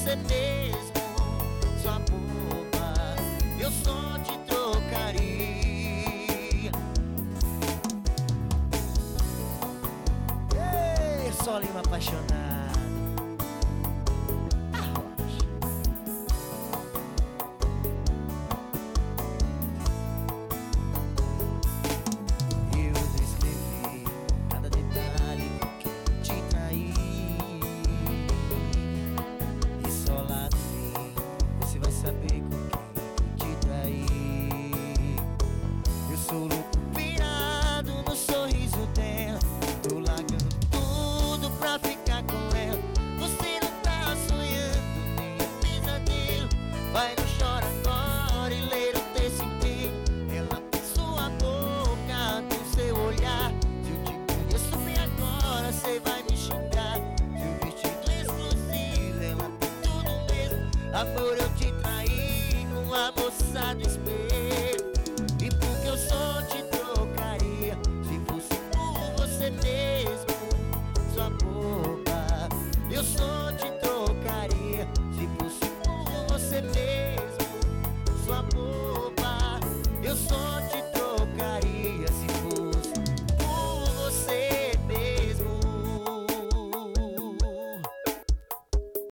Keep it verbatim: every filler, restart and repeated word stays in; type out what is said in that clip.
você mesmo, sua boba, eu só te trocaria. Ei, solinho apaixonado. Sou louco pirado no sorriso dela, tô largando tudo pra ficar com ela. Você não tá sonhando nem um pesadelo. Vai, não chora agora e lê o texto inteiro. Ela tem sua boca, tem seu olhar. Se eu te conheço bem agora, cê vai me xingar. Seu vestido exclusivo, ela tem tudo mesmo. Amor, eu te